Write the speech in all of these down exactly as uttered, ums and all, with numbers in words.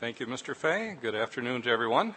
Thank you, Mister Fay. Good afternoon to everyone.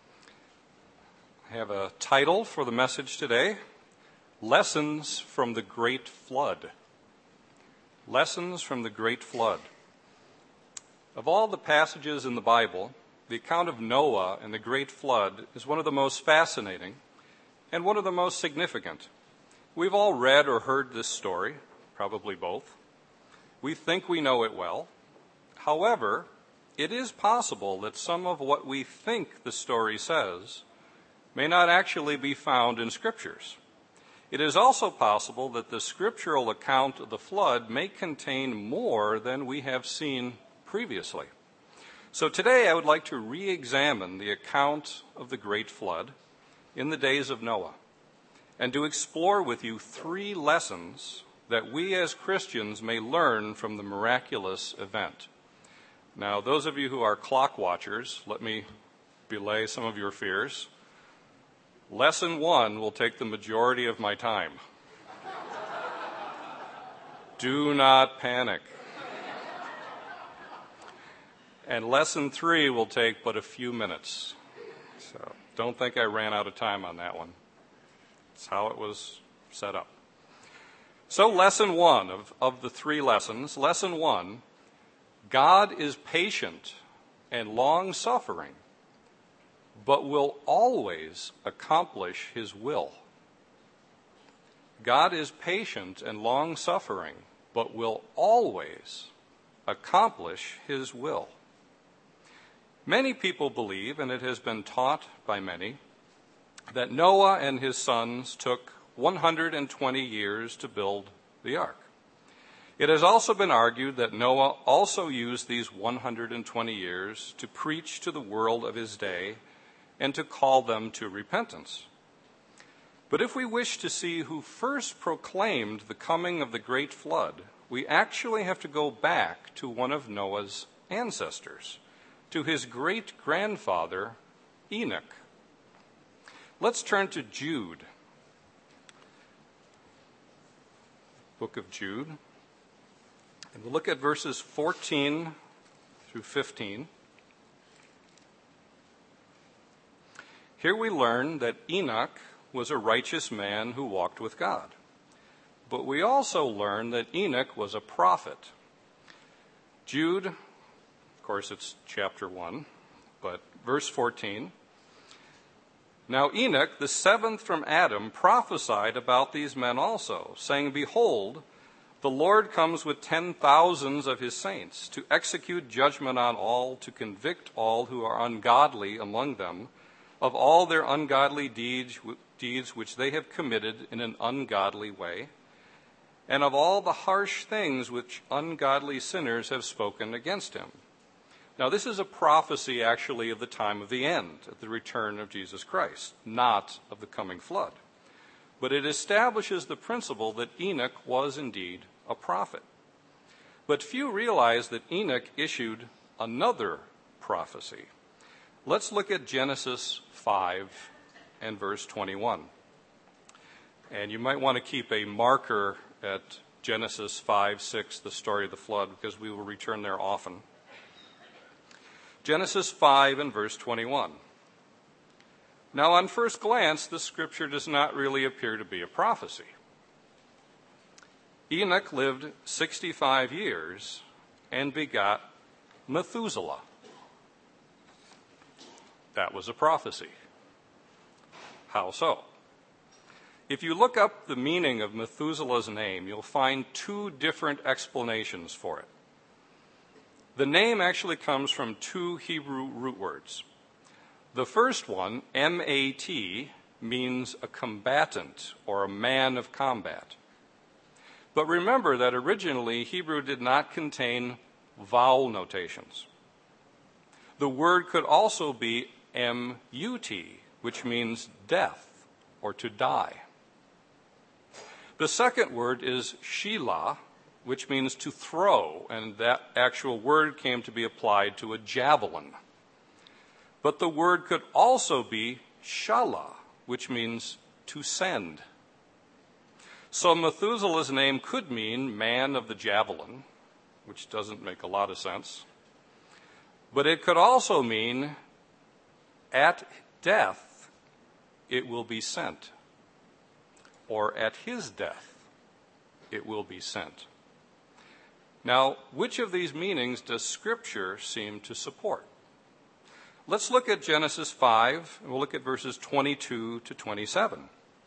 I have a title for the message today, Lessons from the Great Flood. Lessons from the Great Flood. Of all the passages in the Bible, the account of Noah and the Great Flood is one of the most fascinating and one of the most significant. We've all read or heard this story, probably both. We think we know it well. However, it is possible that some of what we think the story says may not actually be found in scriptures. It is also possible that the scriptural account of the flood may contain more than we have seen previously. So today I would like to re-examine the account of the Great Flood in the days of Noah and to explore with you three lessons that we as Christians may learn from the miraculous event. Now, those of you who are clock watchers, let me belay some of your fears. Lesson one will take the majority of my time. Do not panic. And lesson three will take but a few minutes. So don't think I ran out of time on that one. It's how it was set up. So lesson one of, of the three lessons, lesson one, God is patient and long-suffering, but will always accomplish his will. God is patient and long-suffering, but will always accomplish his will. Many people believe, and it has been taught by many, that Noah and his sons took one hundred twenty years to build the ark. It has also been argued that Noah also used these one hundred twenty years to preach to the world of his day and to call them to repentance. But if we wish to see who first proclaimed the coming of the great flood, we actually have to go back to one of Noah's ancestors, to his great-grandfather, Enoch. Let's turn to Jude, book of Jude. And we'll look at verses fourteen through fifteen. Here we learn that Enoch was a righteous man who walked with God. But we also learn that Enoch was a prophet. Jude, of course it's chapter one, but verse fourteen. Now Enoch, the seventh from Adam, prophesied about these men also, saying, Behold, the Lord comes with ten thousands of his saints to execute judgment on all, to convict all who are ungodly among them of all their ungodly deeds, deeds which they have committed in an ungodly way, and of all the harsh things which ungodly sinners have spoken against him. Now, this is a prophecy actually of the time of the end, of the return of Jesus Christ, not of the coming flood. But it establishes the principle that Enoch was indeed a prophet. But few realize that Enoch issued another prophecy. Let's look at Genesis five and verse twenty-one. And you might want to keep a marker at Genesis five, six, the story of the flood, because we will return there often. Genesis five and verse twenty-one. Now, on first glance, this scripture does not really appear to be a prophecy. Enoch lived sixty-five years and begot Methuselah. That was a prophecy. How so? If you look up the meaning of Methuselah's name, you'll find two different explanations for it. The name actually comes from two Hebrew root words. The first one, M A T, means a combatant or a man of combat. But remember that originally Hebrew did not contain vowel notations. The word could also be M U T, which means death or to die. The second word is Shelah, which means to throw, and that actual word came to be applied to a javelin. But the word could also be Shalah, which means to send. So Methuselah's name could mean man of the javelin, which doesn't make a lot of sense. But it could also mean at death it will be sent, or at his death it will be sent. Now, which of these meanings does Scripture seem to support? Let's look at Genesis five, and we'll look at verses twenty-two to twenty-seven.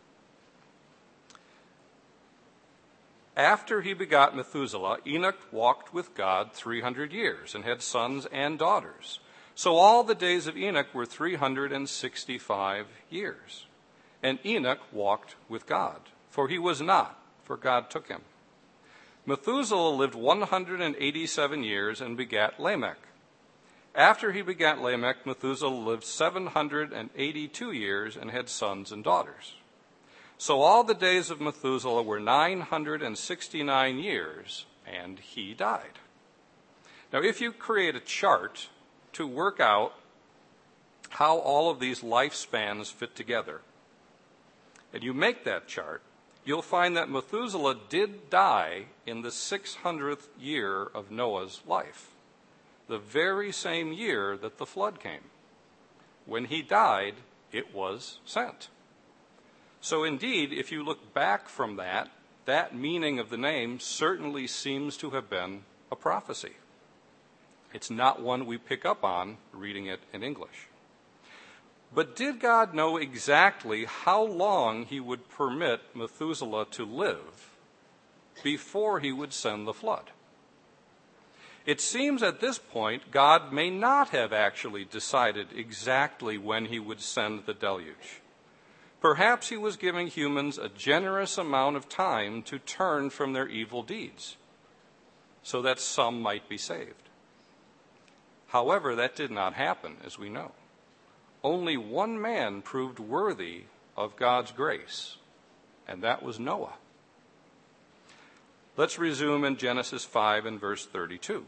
After he begot Methuselah, Enoch walked with God three hundred years and had sons and daughters. So all the days of Enoch were three hundred sixty-five years. And Enoch walked with God, for he was not, for God took him. Methuselah lived one hundred eighty-seven years and begat Lamech. After he begat Lamech, Methuselah lived seven hundred eighty-two years and had sons and daughters. So all the days of Methuselah were nine hundred sixty-nine years, and he died. Now, if you create a chart to work out how all of these lifespans fit together, and you make that chart, you'll find that Methuselah did die in the six hundredth year of Noah's life, the very same year that the flood came. When he died, it was sent. So indeed, if you look back from that, that meaning of the name certainly seems to have been a prophecy. It's not one we pick up on reading it in English. But did God know exactly how long he would permit Methuselah to live before he would send the flood? It seems at this point God may not have actually decided exactly when he would send the deluge. Perhaps he was giving humans a generous amount of time to turn from their evil deeds, so that some might be saved. However, that did not happen, as we know. Only one man proved worthy of God's grace, and that was Noah. Let's resume in Genesis five and verse thirty-two.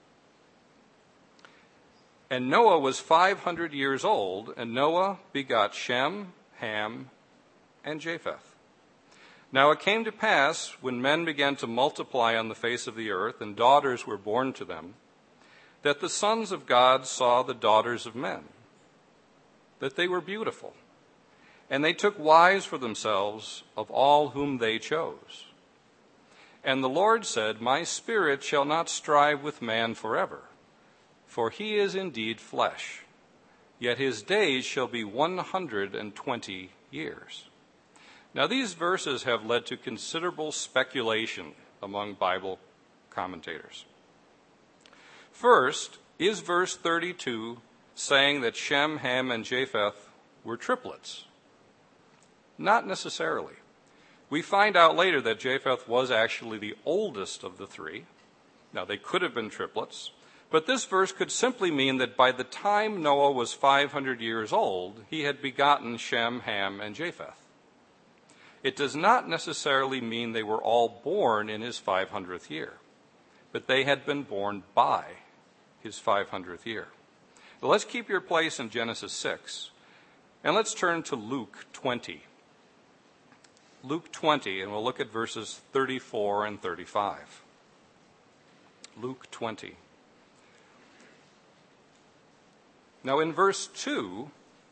And Noah was five hundred years old, and Noah begot Shem, Ham, and Japheth. Now it came to pass, when men began to multiply on the face of the earth, and daughters were born to them, that the sons of God saw the daughters of men, that they were beautiful, and they took wives for themselves of all whom they chose. And the Lord said, My spirit shall not strive with man forever, for he is indeed flesh, yet his days shall be one hundred and twenty years. Now these verses have led to considerable speculation among Bible commentators. First, is verse thirty-two saying that Shem, Ham, and Japheth were triplets? Not necessarily. We find out later that Japheth was actually the oldest of the three. Now, they could have been triplets, but this verse could simply mean that by the time Noah was five hundred years old, he had begotten Shem, Ham, and Japheth. It does not necessarily mean they were all born in his five hundredth year, but they had been born by his five hundredth year. Now, let's keep your place in Genesis six, and let's turn to Luke twenty. Luke twenty, and we'll look at verses thirty-four and thirty-five. Luke twenty. Now, in verse two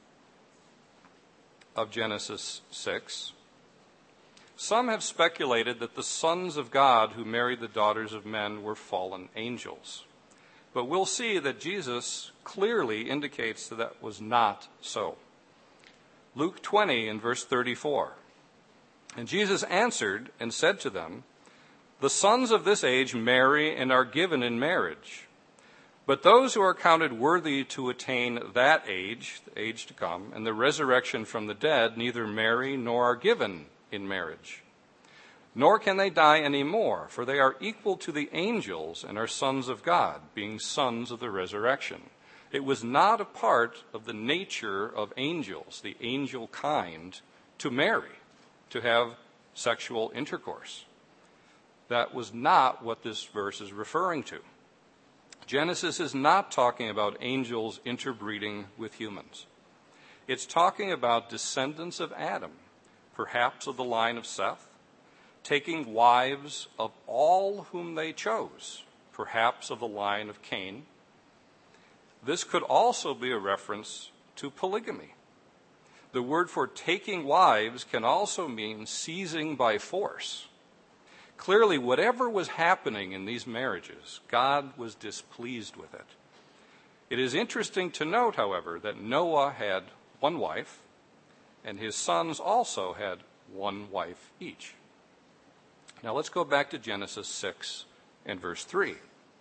of Genesis six, some have speculated that the sons of God who married the daughters of men were fallen angels. But we'll see that Jesus clearly indicates that that was not so. Luke twenty and verse thirty-four. And Jesus answered and said to them, The sons of this age marry and are given in marriage. But those who are counted worthy to attain that age, the age to come, and the resurrection from the dead, neither marry nor are given in marriage. Nor can they die any more, for they are equal to the angels and are sons of God, being sons of the resurrection. It was not a part of the nature of angels, the angel kind, to marry, to have sexual intercourse. That was not what this verse is referring to. Genesis is not talking about angels interbreeding with humans. It's talking about descendants of Adam, perhaps of the line of Seth, taking wives of all whom they chose, perhaps of the line of Cain, this could also be a reference to polygamy. The word for taking wives can also mean seizing by force. Clearly, whatever was happening in these marriages, God was displeased with it. It is interesting to note, however, that Noah had one wife, and his sons also had one wife each. Now let's go back to Genesis six and verse three.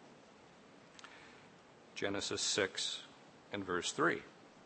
Genesis six and verse three.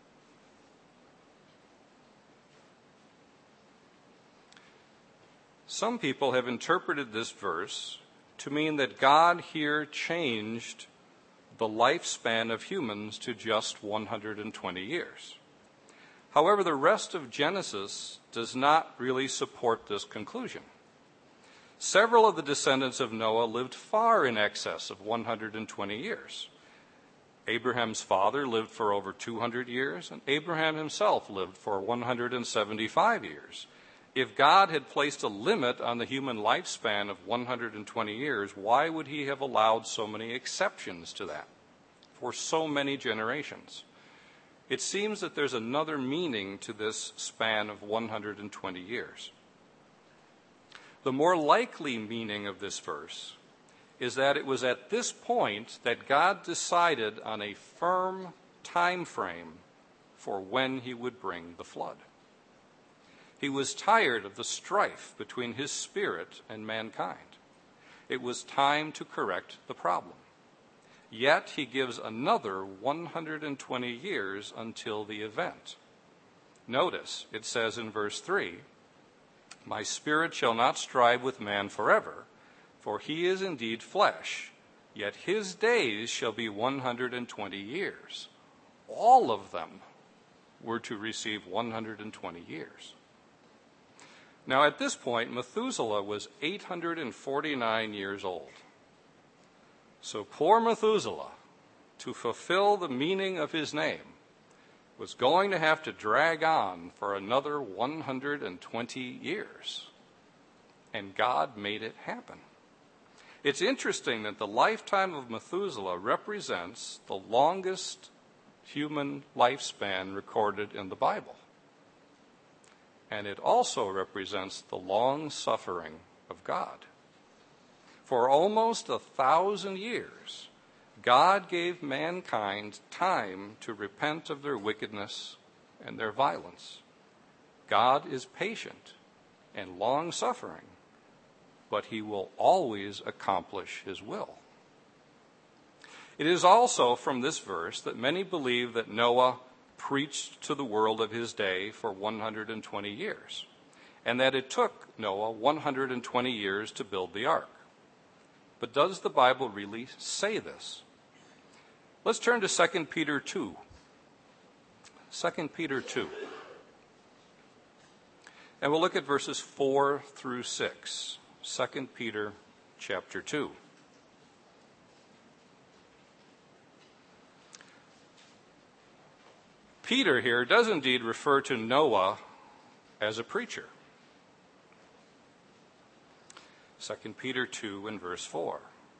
Some people have interpreted this verse to mean that God here changed the lifespan of humans to just one hundred twenty years. However, the rest of Genesis does not really support this conclusion. Several of the descendants of Noah lived far in excess of one hundred twenty years. Abraham's father lived for over two hundred years, and Abraham himself lived for one hundred seventy-five years. If God had placed a limit on the human lifespan of one hundred twenty years, why would he have allowed so many exceptions to that for so many generations? It seems that there's another meaning to this span of one hundred twenty years. The more likely meaning of this verse is that it was at this point that God decided on a firm time frame for when he would bring the flood. He was tired of the strife between his spirit and mankind. It was time to correct the problem. Yet he gives another one hundred twenty years until the event. Notice, it says in verse three, "My spirit shall not strive with man forever, for he is indeed flesh, yet his days shall be one hundred twenty years." All of them were to receive one hundred twenty years. Now at this point, Methuselah was eight hundred forty-nine years old. So poor Methuselah, to fulfill the meaning of his name, was going to have to drag on for another one hundred twenty years. And God made it happen. It's interesting that the lifetime of Methuselah represents the longest human lifespan recorded in the Bible. And it also represents the long suffering of God. For almost a thousand years, God gave mankind time to repent of their wickedness and their violence. God is patient and long-suffering, but he will always accomplish his will. It is also from this verse that many believe that Noah preached to the world of his day for one hundred twenty years, and that it took Noah one hundred twenty years to build the ark. But does the Bible really say this? Let's turn to Second Peter two. Second Peter two. And we'll look at verses four through six. Second Peter chapter two. Peter here does indeed refer to Noah as a preacher. Second Peter two and verse four.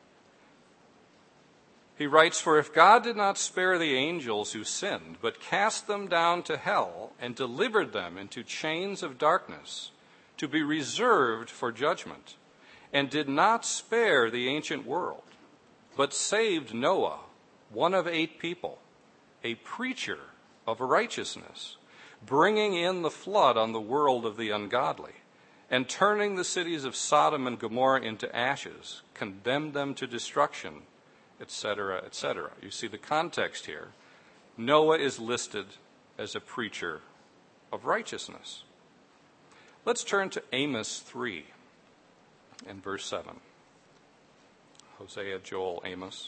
He writes, "For if God did not spare the angels who sinned, but cast them down to hell and delivered them into chains of darkness to be reserved for judgment, and did not spare the ancient world, but saved Noah, one of eight people, a preacher of righteousness, bringing in the flood on the world of the ungodly, and turning the cities of Sodom and Gomorrah into ashes, condemned them to destruction," et cetera, et cetera. You see the context here. Noah is listed as a preacher of righteousness. Let's turn to Amos three and verse seven. Hosea, Joel, Amos.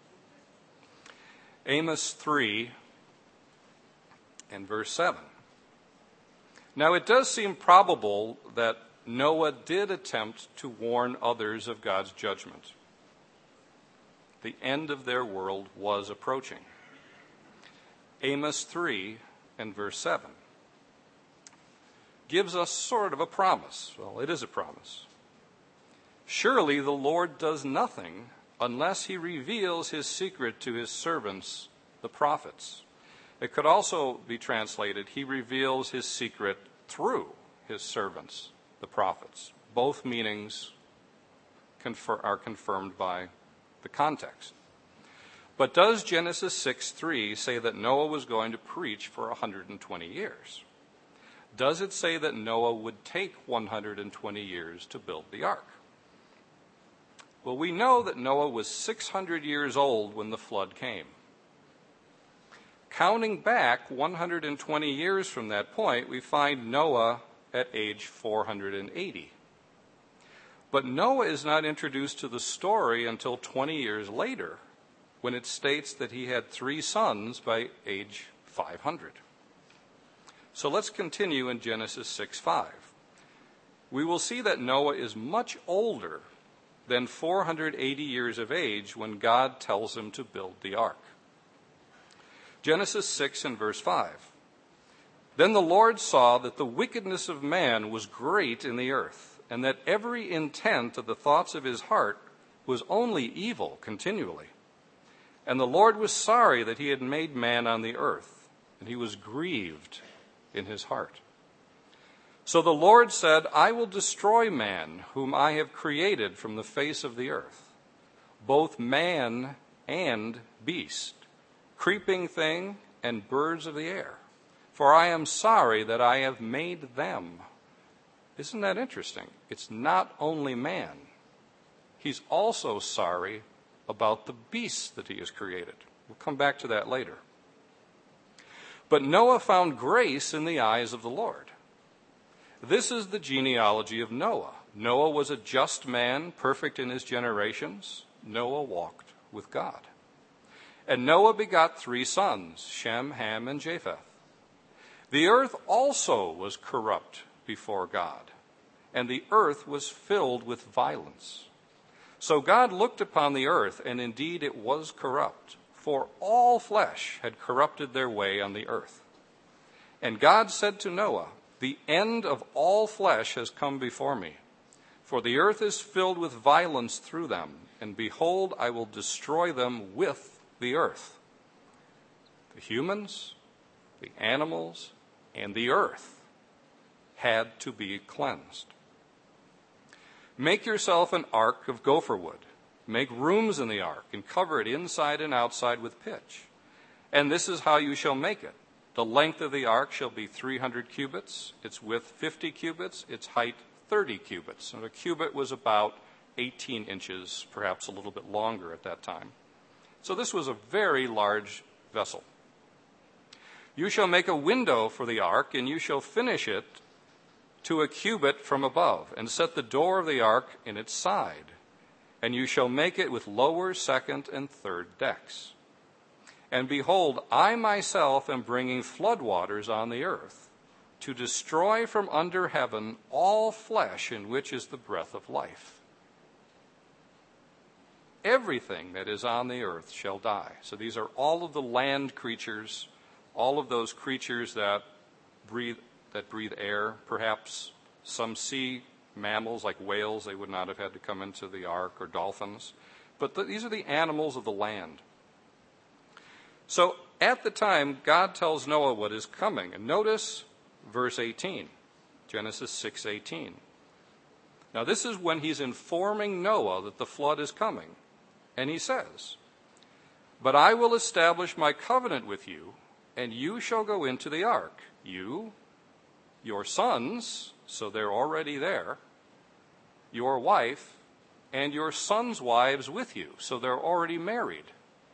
Amos three and verse seven. Now it does seem probable that Noah did attempt to warn others of God's judgment. The end of their world was approaching. Amos three and verse seven gives us sort of a promise. Well, it is a promise. "Surely the Lord does nothing unless he reveals his secret to his servants, the prophets. It could also be translated, he reveals his secret through his servants, the prophets. Both meanings confer- are confirmed by the context. But does Genesis six three say that Noah was going to preach for one hundred twenty years? Does it say that Noah would take one hundred twenty years to build the ark? Well, we know that Noah was six hundred years old when the flood came. Counting back one hundred twenty years from that point, we find Noah at age four hundred eighty. But Noah is not introduced to the story until twenty years later, when it states that he had three sons by age five hundred. So let's continue in Genesis six five. We will see that Noah is much older than four hundred eighty years of age when God tells him to build the ark. Genesis six and verse five. Then the Lord saw that the wickedness of man was great in the earth, and that every intent of the thoughts of his heart was only evil continually. And the Lord was sorry that he had made man on the earth, and he was grieved in his heart. So the Lord said, I will destroy man, whom I have created from the face of the earth, both man and beast, creeping thing and birds of the air, for I am sorry that I have made them. Isn't that interesting? It's not only man. He's also sorry about the beasts that he has created. We'll come back to that later. But Noah found grace in the eyes of the Lord. This is the genealogy of Noah. Noah was a just man, perfect in his generations. Noah walked with God. And Noah begot three sons, Shem, Ham, and Japheth. The earth also was corrupt before God, and the earth was filled with violence. So God looked upon the earth, and indeed it was corrupt, for all flesh had corrupted their way on the earth. And God said to Noah, the end of all flesh has come before me, for the earth is filled with violence through them, and behold, I will destroy them with the earth. The humans, the animals, and the earth had to be cleansed. Make yourself an ark of gopher wood. Make rooms in the ark and cover it inside and outside with pitch. And this is how you shall make it. The length of the ark shall be three hundred cubits, its width fifty cubits, its height thirty cubits. And a cubit was about eighteen inches, perhaps a little bit longer at that time. So this was a very large vessel. You shall make a window for the ark, and you shall finish it to a cubit from above, and set the door of the ark in its side. And you shall make it with lower, second, and third decks. And behold, I myself am bringing floodwaters on the earth, to destroy from under heaven all flesh in which is the breath of life. Everything that is on the earth shall die. So these are all of the land creatures, all of those creatures that breathe that breathe air, perhaps some sea mammals like whales. They would not have had to come into the ark, or dolphins. But the, these are the animals of the land. So at the time, God tells Noah what is coming. And notice verse eighteen, Genesis six eighteen. Now this is when he's informing Noah that the flood is coming. And he says, but I will establish my covenant with you, and you shall go into the ark, you, your sons, so they're already there, your wife, and your sons' wives with you, so they're already married.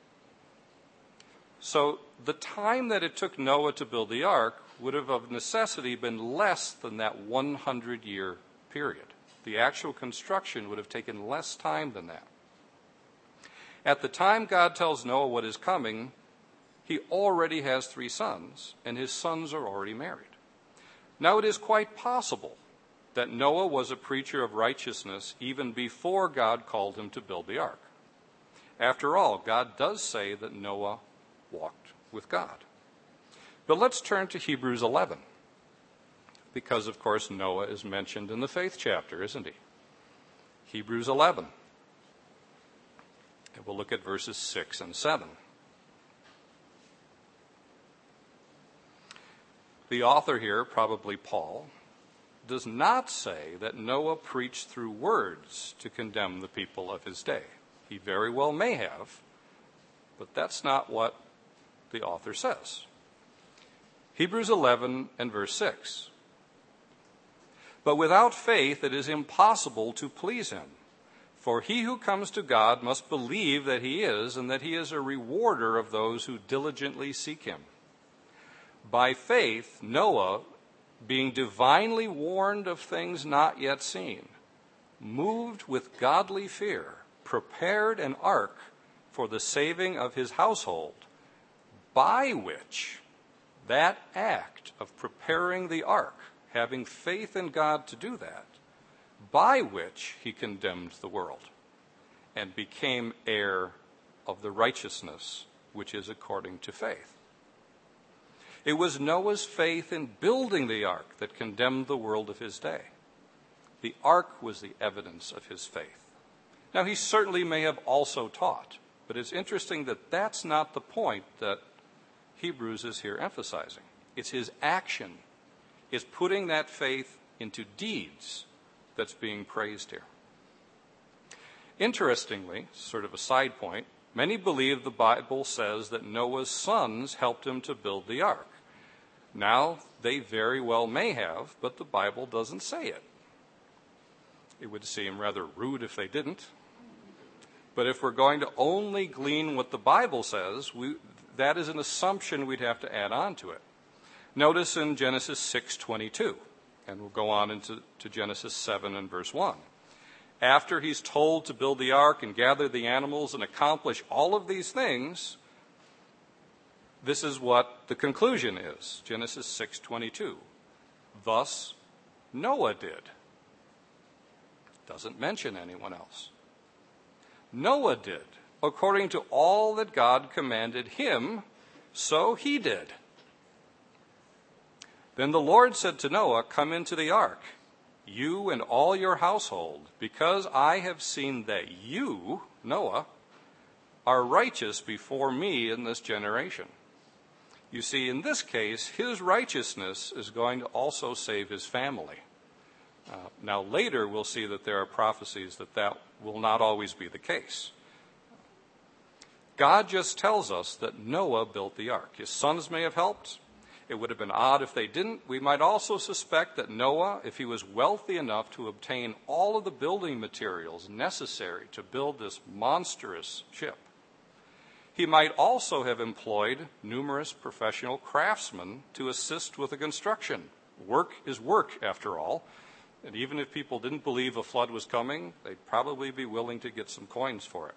So the time that it took Noah to build the ark would have of necessity been less than that one hundred year period. The actual construction would have taken less time than that. At the time God tells Noah what is coming, he already has three sons, and his sons are already married. Now it is quite possible that Noah was a preacher of righteousness even before God called him to build the ark. After all, God does say that Noah walked with God. But let's turn to Hebrews eleven, because, of course, Noah is mentioned in the faith chapter, isn't he? Hebrews eleven. And we'll look at verses six and seven. The author here, probably Paul, does not say that Noah preached through words to condemn the people of his day. He very well may have, but that's not what the author says. Hebrews eleven and verse six. But without faith it is impossible to please him. For he who comes to God must believe that he is, and that he is a rewarder of those who diligently seek him. By faith, Noah, being divinely warned of things not yet seen, moved with godly fear, prepared an ark for the saving of his household, by which, that act of preparing the ark, having faith in God to do that, by which he condemned the world and became heir of the righteousness which is according to faith. It was Noah's faith in building the ark that condemned the world of his day. The ark was the evidence of his faith. Now, he certainly may have also taught, but it's interesting that that's not the point that Hebrews is here emphasizing. It's his action, is putting that faith into deeds that's being praised here. Interestingly, sort of a side point, many believe the Bible says that Noah's sons helped him to build the ark. Now, they very well may have, but the Bible doesn't say it. It would seem rather rude if they didn't. But if we're going to only glean what the Bible says, we, that is an assumption we'd have to add on to it. Notice in Genesis six twenty-two, and we'll go on into to Genesis seven and verse one. After he's told to build the ark and gather the animals and accomplish all of these things, this is what the conclusion is. Genesis six twenty-two. Thus Noah did. Doesn't mention anyone else. Noah did. According to all that God commanded him, so he did. Then the Lord said to Noah, "Come into the ark, you and all your household, because I have seen that you, Noah, are righteous before me in this generation." You see, in this case, his righteousness is going to also save his family. Uh, now, later we'll see that there are prophecies that that will not always be the case. God just tells us that Noah built the ark. His sons may have helped. It would have been odd if they didn't. We might also suspect that Noah, if he was wealthy enough to obtain all of the building materials necessary to build this monstrous ship, he might also have employed numerous professional craftsmen to assist with the construction. Work is work, after all. And even if people didn't believe a flood was coming, they'd probably be willing to get some coins for it.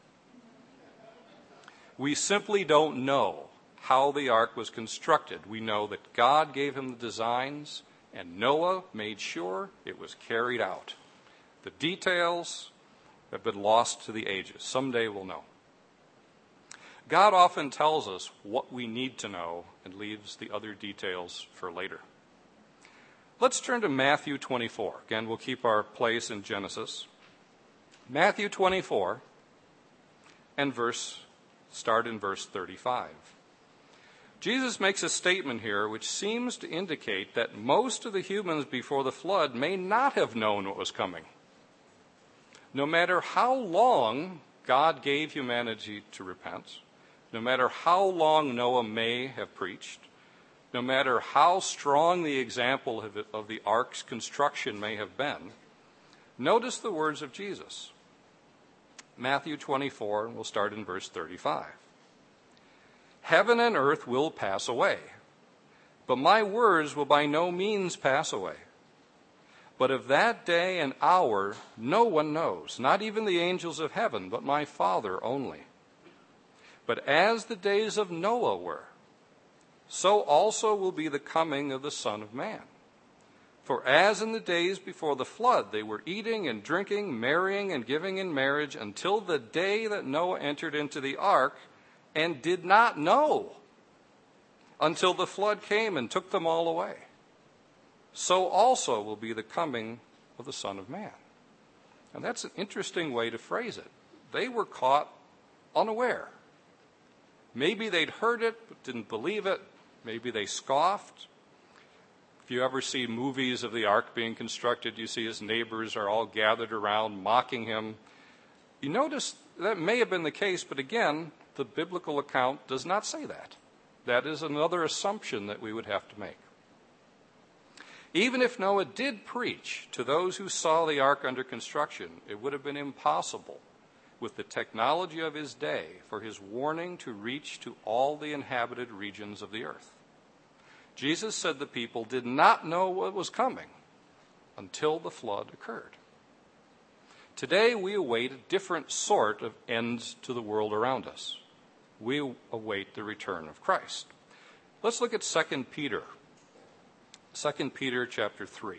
We simply don't know how the ark was constructed. We know that God gave him the designs, and Noah made sure it was carried out. The details have been lost to the ages. Someday we'll know. God often tells us what we need to know and leaves the other details for later. Let's turn to Matthew twenty-four. Again, we'll keep our place in Genesis. Matthew twenty-four, and verse, start in verse thirty-five. Jesus makes a statement here which seems to indicate that most of the humans before the flood may not have known what was coming. No matter how long God gave humanity to repent, no matter how long Noah may have preached, no matter how strong the example of, it, of the ark's construction may have been, notice the words of Jesus. Matthew twenty-four, and we'll start in verse thirty-five. Heaven and earth will pass away, but my words will by no means pass away. But of that day and hour no one knows, not even the angels of heaven, but my Father only. But as the days of Noah were, so also will be the coming of the Son of Man. For as in the days before the flood, they were eating and drinking, marrying and giving in marriage until the day that Noah entered into the ark, and did not know until the flood came and took them all away. So also will be the coming of the Son of Man. And that's an interesting way to phrase it. They were caught unaware. Maybe they'd heard it but didn't believe it. Maybe they scoffed. If you ever see movies of the ark being constructed, you see his neighbors are all gathered around mocking him. You notice that may have been the case, but again, the biblical account does not say that. That is another assumption that we would have to make. Even if Noah did preach to those who saw the ark under construction, it would have been impossible with the technology of his day for his warning to reach to all the inhabited regions of the earth. Jesus said the people did not know what was coming until the flood occurred. Today we await a different sort of end to the world around us. We await the return of Christ. Let's look at Second Peter. Second Peter chapter three.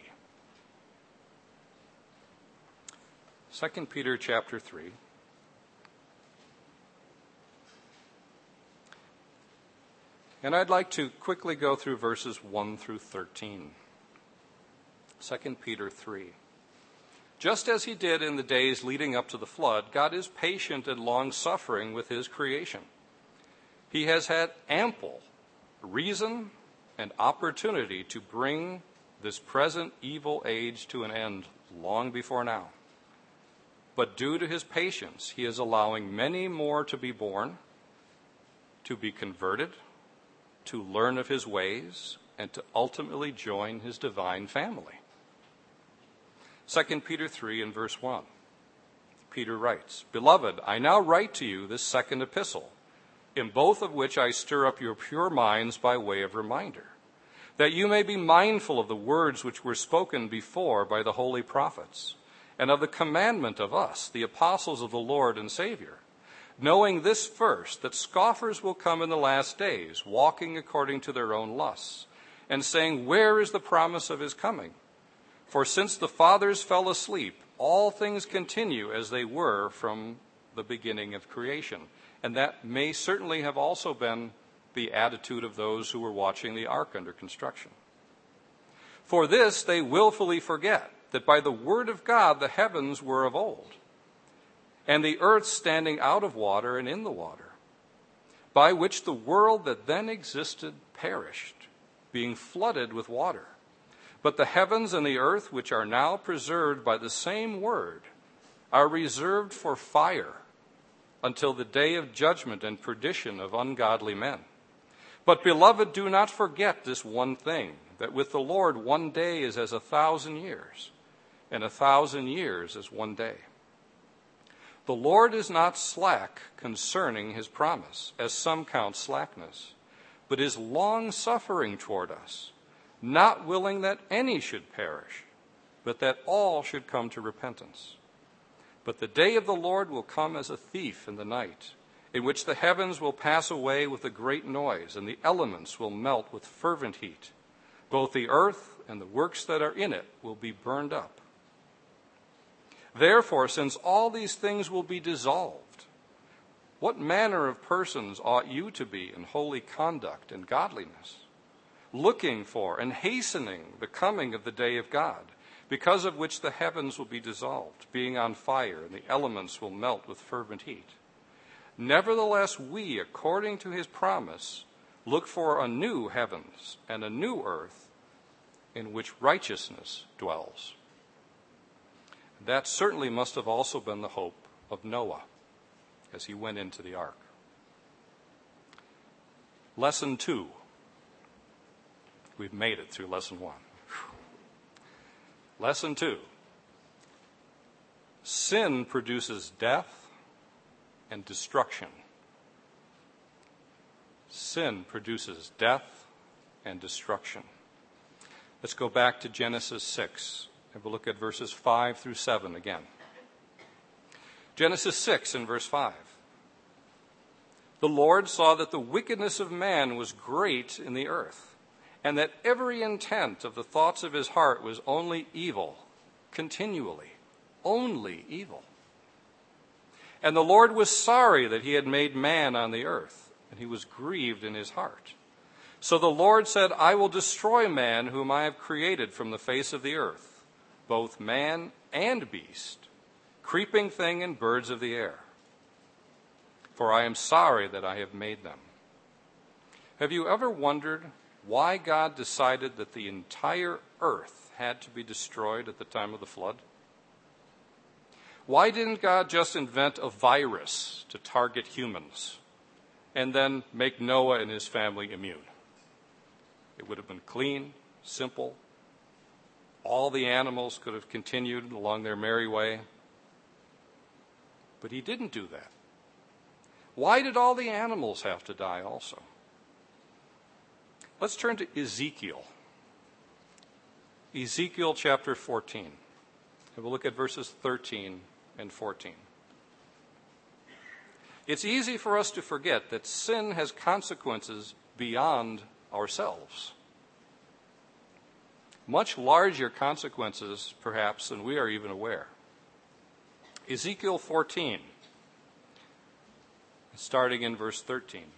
Second Peter chapter three. And I'd like to quickly go through verses one through thirteen. Second Peter three. Just as he did in the days leading up to the flood, God is patient and long-suffering with his creation. He has had ample reason and opportunity to bring this present evil age to an end long before now. But due to his patience, he is allowing many more to be born, to be converted, to learn of his ways, and to ultimately join his divine family. Second Peter three and verse one. Peter writes, "Beloved, I now write to you this second epistle, in both of which I stir up your pure minds by way of reminder, that you may be mindful of the words which were spoken before by the holy prophets, and of the commandment of us, the apostles of the Lord and Savior, knowing this first, that scoffers will come in the last days, walking according to their own lusts, and saying, 'Where is the promise of his coming?' For since the fathers fell asleep, all things continue as they were from the beginning of creation." And that may certainly have also been the attitude of those who were watching the ark under construction. "For this they willfully forget, that by the word of God the heavens were of old, and the earth standing out of water and in the water, by which the world that then existed perished, being flooded with water. But the heavens and the earth, which are now preserved by the same word, are reserved for fire until the day of judgment and perdition of ungodly men. But, beloved, do not forget this one thing, that with the Lord one day is as a thousand years, and a thousand years as one day. The Lord is not slack concerning his promise, as some count slackness, but is long-suffering toward us, not willing that any should perish, but that all should come to repentance. But the day of the Lord will come as a thief in the night, in which the heavens will pass away with a great noise, and the elements will melt with fervent heat. Both the earth and the works that are in it will be burned up. Therefore, since all these things will be dissolved, what manner of persons ought you to be in holy conduct and godliness, looking for and hastening the coming of the day of God, because of which the heavens will be dissolved, being on fire, and the elements will melt with fervent heat? Nevertheless, we, according to his promise, look for a new heavens and a new earth in which righteousness dwells." That certainly must have also been the hope of Noah as he went into the ark. Lesson two. We've made it through lesson one. Lesson two. Sin produces death and destruction. Sin produces death and destruction. Let's go back to Genesis six, and we'll look at verses five through seven again. Genesis six and verse five. "The Lord saw that the wickedness of man was great in the earth, and that every intent of the thoughts of his heart was only evil, continually, only evil. And the Lord was sorry that he had made man on the earth, and he was grieved in his heart. So the Lord said, I will destroy man whom I have created from the face of the earth, both man and beast, creeping thing and birds of the air. For I am sorry that I have made them." Have you ever wondered why God decided that the entire earth had to be destroyed at the time of the flood? Why didn't God just invent a virus to target humans and then make Noah and his family immune? It would have been clean, simple. All the animals could have continued along their merry way. But he didn't do that. Why did all the animals have to die also? Let's turn to Ezekiel. Ezekiel chapter fourteen. And we'll look at verses thirteen and fourteen. It's easy for us to forget that sin has consequences beyond ourselves. Much larger consequences, perhaps, than we are even aware. Ezekiel fourteen, starting in verse thirteen.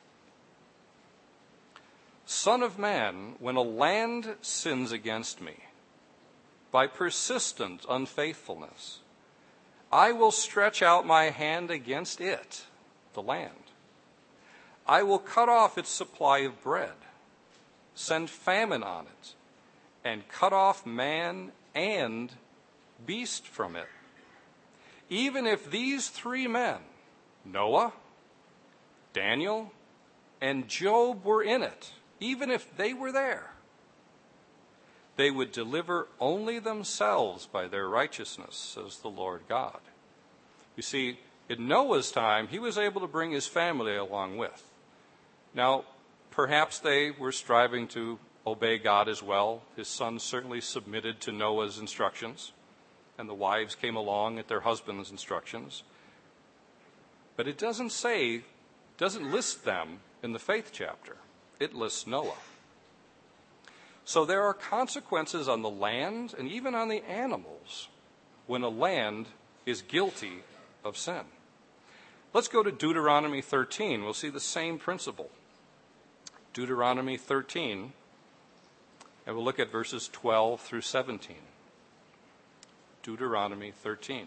Son of man, when a land sins against me by persistent unfaithfulness, I will stretch out my hand against it, the land. I will cut off its supply of bread, send famine on it, and cut off man and beast from it. Even if these three men, Noah, Daniel, and Job were in it, even if they were there, they would deliver only themselves by their righteousness, says the Lord God. You see, in Noah's time, he was able to bring his family along with. Now, perhaps they were striving to obey God as well. His sons certainly submitted to Noah's instructions, and the wives came along at their husband's instructions. But it doesn't say, doesn't list them in the faith chapter. It lists Noah. So there are consequences on the land and even on the animals when a land is guilty of sin. Let's go to Deuteronomy thirteen. We'll see the same principle. Deuteronomy thirteen, and we'll look at verses twelve through seventeen. Deuteronomy thirteen.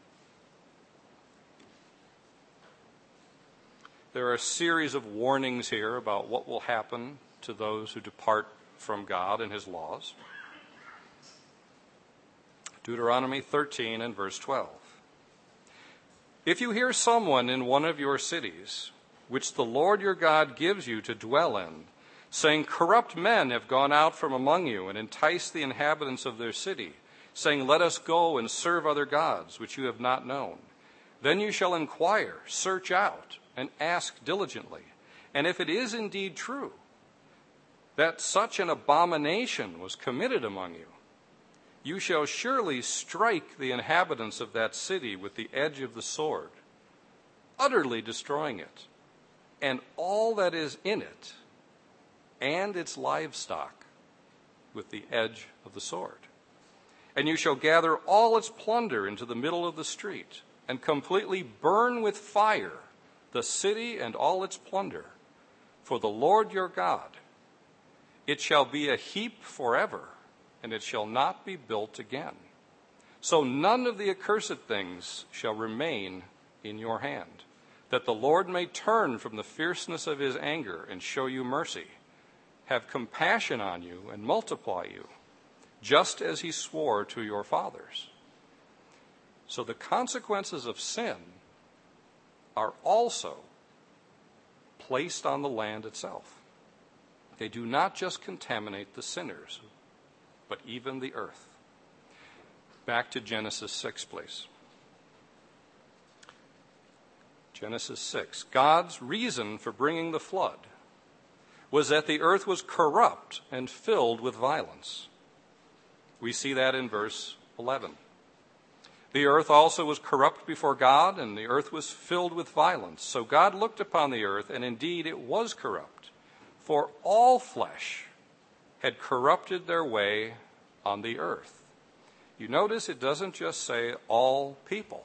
There are a series of warnings here about what will happen to those who depart from God and his laws. Deuteronomy thirteen and verse twelve. If you hear someone in one of your cities, which the Lord your God gives you to dwell in, saying, corrupt men have gone out from among you and enticed the inhabitants of their city, saying, let us go and serve other gods, which you have not known, then you shall inquire, search out, and ask diligently. And if it is indeed true that such an abomination was committed among you, you shall surely strike the inhabitants of that city with the edge of the sword, utterly destroying it, and all that is in it, and its livestock, with the edge of the sword. And you shall gather all its plunder into the middle of the street, and completely burn with fire the city and all its plunder, for the Lord your God. It shall be a heap forever, and it shall not be built again. So none of the accursed things shall remain in your hand, that the Lord may turn from the fierceness of his anger and show you mercy, have compassion on you and multiply you, just as he swore to your fathers. So the consequences of sin are also placed on the land itself. They do not just contaminate the sinners, but even the earth. Back to Genesis six, please. Genesis six. God's reason for bringing the flood was that the earth was corrupt and filled with violence. We see that in verse eleven. The earth also was corrupt before God, and the earth was filled with violence. So God looked upon the earth, and indeed it was corrupt, for all flesh had corrupted their way on the earth. You notice it doesn't just say all people.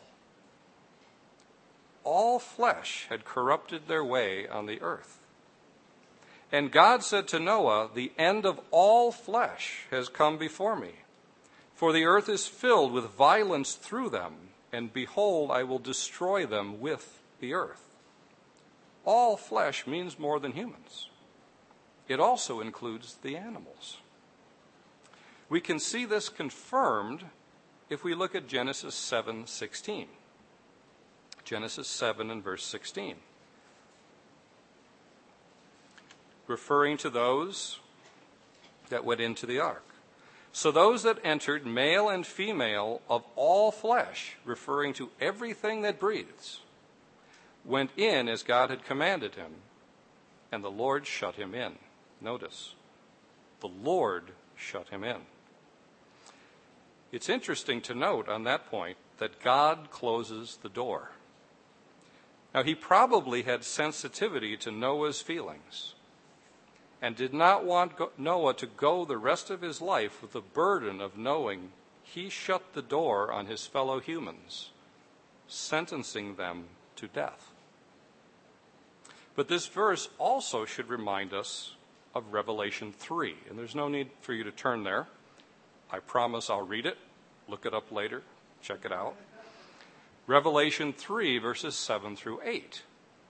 All flesh had corrupted their way on the earth. And God said to Noah, the end of all flesh has come before me. For the earth is filled with violence through them, and behold, I will destroy them with the earth. All flesh means more than humans. it also includes the animals. We can see this confirmed if we look at Genesis seven sixteen. Genesis seven and verse sixteen. Referring to those that went into the ark. So those that entered, male and female of all flesh, referring to everything that breathes, went in as God had commanded him, and the Lord shut him in. Notice, the Lord shut him in. It's interesting to note on that point that God closes the door. Now, he probably had sensitivity to Noah's feelings and did not want Noah to go the rest of his life with the burden of knowing he shut the door on his fellow humans, sentencing them to death. But this verse also should remind us of Revelation three, and there's no need for you to turn there. I promise I'll read it. Look it up later. Check it out. Revelation three, verses seven through eight.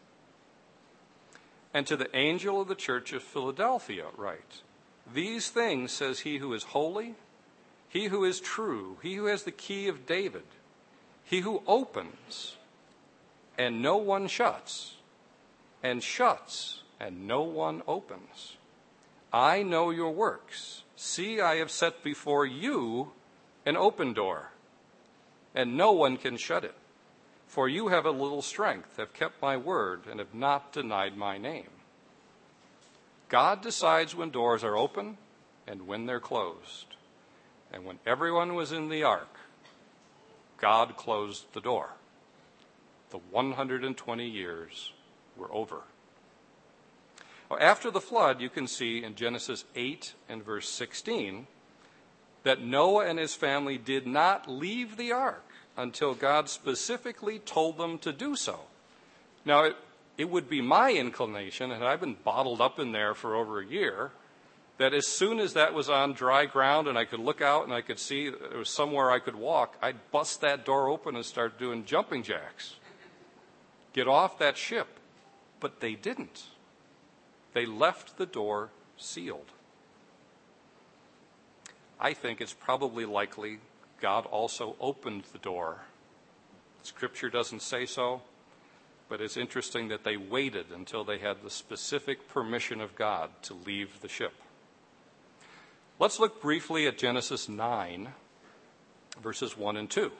And to the angel of the church of Philadelphia write, these things says he who is holy, he who is true, he who has the key of David, he who opens, and no one shuts, and shuts, and no one opens. I know your works. See, I have set before you an open door, and no one can shut it. For you have a little strength, have kept my word, and have not denied my name. God decides when doors are open and when they're closed. And when everyone was in the ark, God closed the door. The one hundred twenty years were over. After the flood, you can see in Genesis eight and verse sixteen that Noah and his family did not leave the ark until God specifically told them to do so. Now, it, it would be my inclination, and I've been bottled up in there for over a year, that as soon as that was on dry ground and I could look out and I could see there was somewhere I could walk, I'd bust that door open and start doing jumping jacks. Get off that ship. But they didn't. They left the door sealed. I think it's probably likely God also opened the door. Scripture doesn't say so, but it's interesting that they waited until they had the specific permission of God to leave the ship. Let's look briefly at Genesis nine, verses one and two.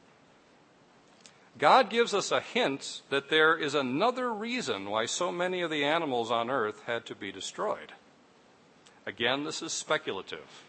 God gives us a hint that there is another reason why so many of the animals on earth had to be destroyed. Again, this is speculative.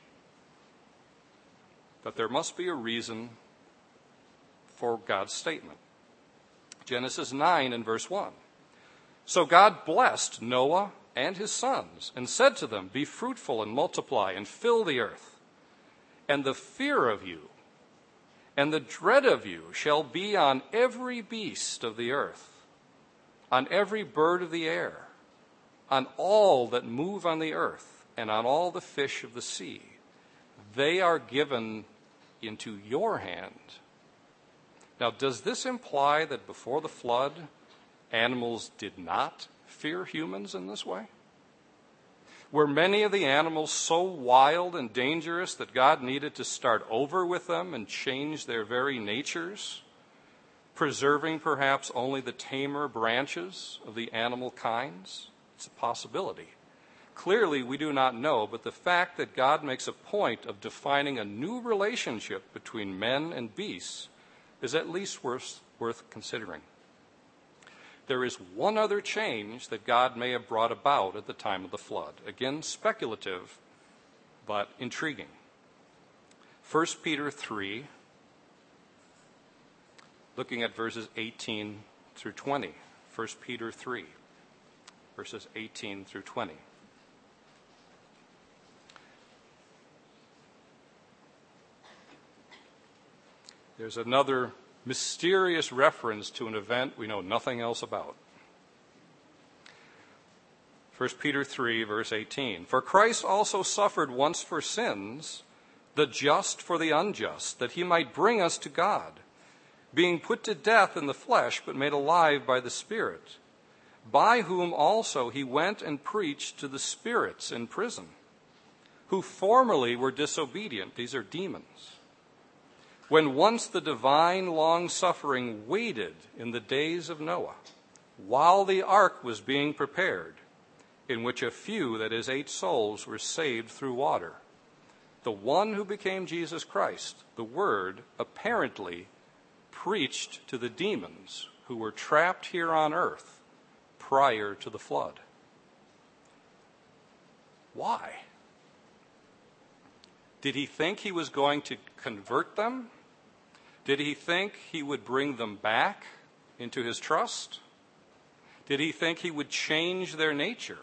But there must be a reason for God's statement. Genesis nine and verse one. So God blessed Noah and his sons and said to them, be fruitful and multiply and fill the earth. And the fear of you and the dread of you shall be on every beast of the earth, on every bird of the air, on all that move on the earth, and on all the fish of the sea. They are given into your hand. Now, does this imply that before the flood, animals did not fear humans in this way? Were many of the animals so wild and dangerous that God needed to start over with them and change their very natures, preserving perhaps only the tamer branches of the animal kinds? It's a possibility. Clearly, we do not know, but the fact that God makes a point of defining a new relationship between men and beasts is at least worth, worth considering. There is one other change that God may have brought about at the time of the flood. Again, speculative, but intriguing. First Peter three, looking at verses eighteen through twenty. First Peter three, verses eighteen through twenty. There's another mysterious reference to an event we know nothing else about. First Peter three, verse eighteen. For Christ also suffered once for sins, the just for the unjust, that he might bring us to God, being put to death in the flesh, but made alive by the Spirit, by whom also he went and preached to the spirits in prison, who formerly were disobedient. These are demons. When once the divine long-suffering waited in the days of Noah, while the ark was being prepared, in which a few, that is, eight souls, were saved through water. The one who became Jesus Christ, the Word, apparently preached to the demons who were trapped here on earth prior to the flood. Why? Did he think he was going to convert them? Did he think he would bring them back into his trust? Did he think he would change their nature?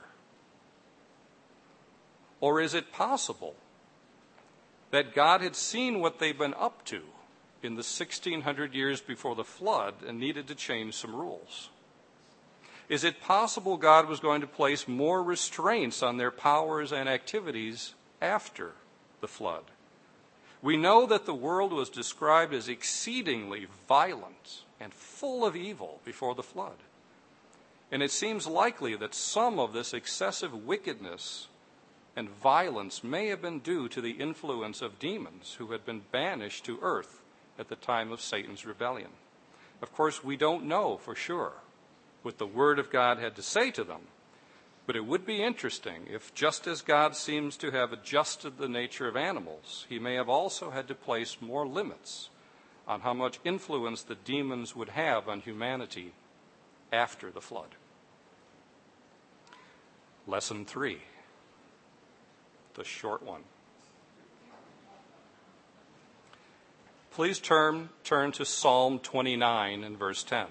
Or is it possible that God had seen what they've been up to in the sixteen hundred years before the flood and needed to change some rules? Is it possible God was going to place more restraints on their powers and activities after the flood? We know that the world was described as exceedingly violent and full of evil before the flood. And it seems likely that some of this excessive wickedness and violence may have been due to the influence of demons who had been banished to earth at the time of Satan's rebellion. Of course, we don't know for sure what the Word of God had to say to them, but it would be interesting if, just as God seems to have adjusted the nature of animals, he may have also had to place more limits on how much influence the demons would have on humanity after the flood. Lesson three, the short one. Please turn, turn to Psalm twenty-nine and verse ten.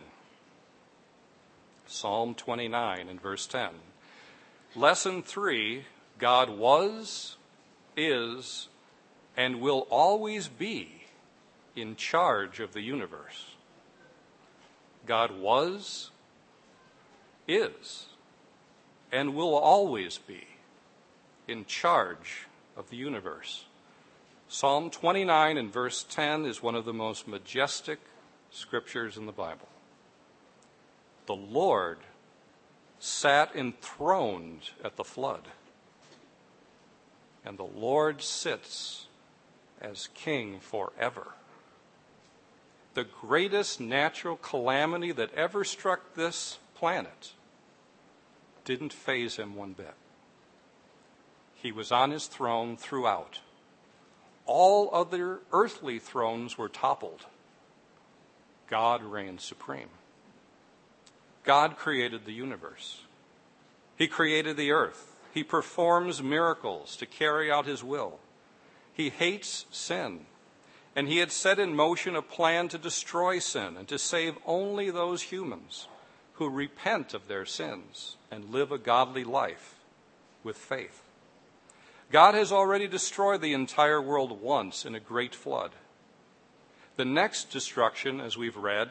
Psalm twenty-nine and verse ten. Lesson three, God was, is, and will always be in charge of the universe. God was, is, and will always be in charge of the universe. Psalm twenty-nine and verse ten is one of the most majestic scriptures in the Bible. The Lord sat enthroned at the flood, and the Lord sits as king forever. The greatest natural calamity that ever struck this planet didn't faze him one bit. He was on his throne throughout. All other earthly thrones were toppled. God reigned supreme. God created the universe. He created the earth. He performs miracles to carry out his will. He hates sin, and he had set in motion a plan to destroy sin and to save only those humans who repent of their sins and live a godly life with faith. God has already destroyed the entire world once in a great flood. The next destruction, as we've read,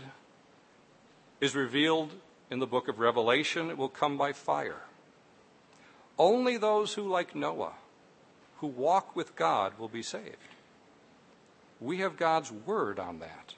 is revealed in the book of Revelation. It will come by fire. Only those who, like Noah, who walk with God, will be saved. We have God's word on that.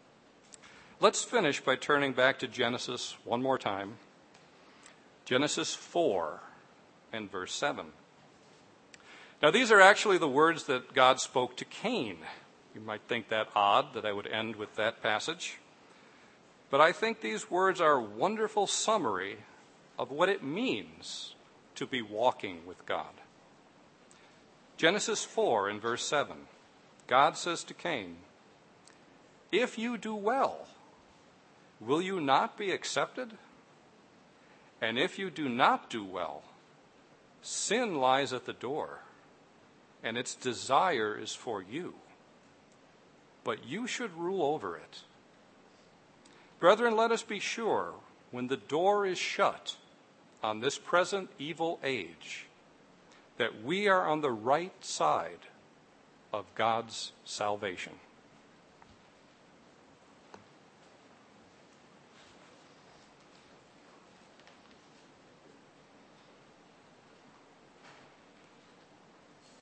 Let's finish by turning back to Genesis one more time. Genesis four and verse seven. Now, these are actually the words that God spoke to Cain. You might think that odd that I would end with that passage. But I think these words are a wonderful summary of what it means to be walking with God. Genesis four and verse seven. God says to Cain, "If you do well, will you not be accepted? And if you do not do well, sin lies at the door, and its desire is for you. But you should rule over it." Brethren, let us be sure, when the door is shut on this present evil age, that we are on the right side of God's salvation.